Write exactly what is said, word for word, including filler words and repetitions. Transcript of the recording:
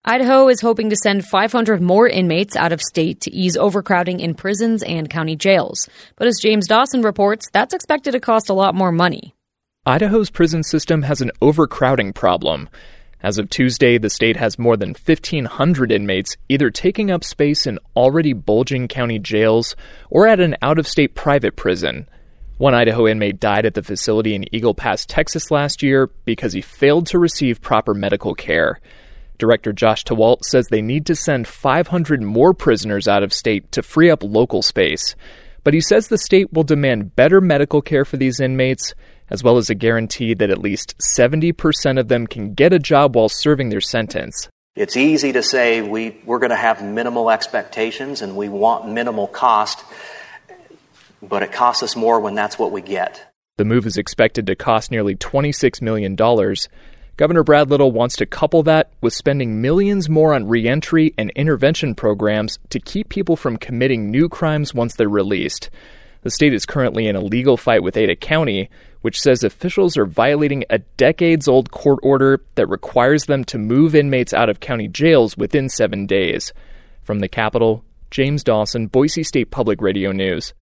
Idaho is hoping to send five hundred more inmates out of state to ease overcrowding in prisons and county jails. But as James Dawson reports, that's expected to cost a lot more money. Idaho's prison system has an overcrowding problem. As of Tuesday, the state has more than fifteen hundred inmates either taking up space in already bulging county jails or at an out-of-state private prison. One Idaho inmate died at the facility in Eagle Pass, Texas last year because he failed to receive proper medical care. Director Josh Tewalt says they need to send five hundred more prisoners out of state to free up local space. But he says the state will demand better medical care for these inmates, as well as a guarantee that at least seventy percent of them can get a job while serving their sentence. It's easy to say we, we're going to have minimal expectations and we want minimal cost, but it costs us more when that's what we get. The move is expected to cost nearly twenty-six million dollars. Governor Brad Little wants to couple that with spending millions more on reentry and intervention programs to keep people from committing new crimes once they're released. The state is currently in a legal fight with Ada County, which says officials are violating a decades-old court order that requires them to move inmates out of county jails within seven days. From the Capitol, James Dawson, Boise State Public Radio News.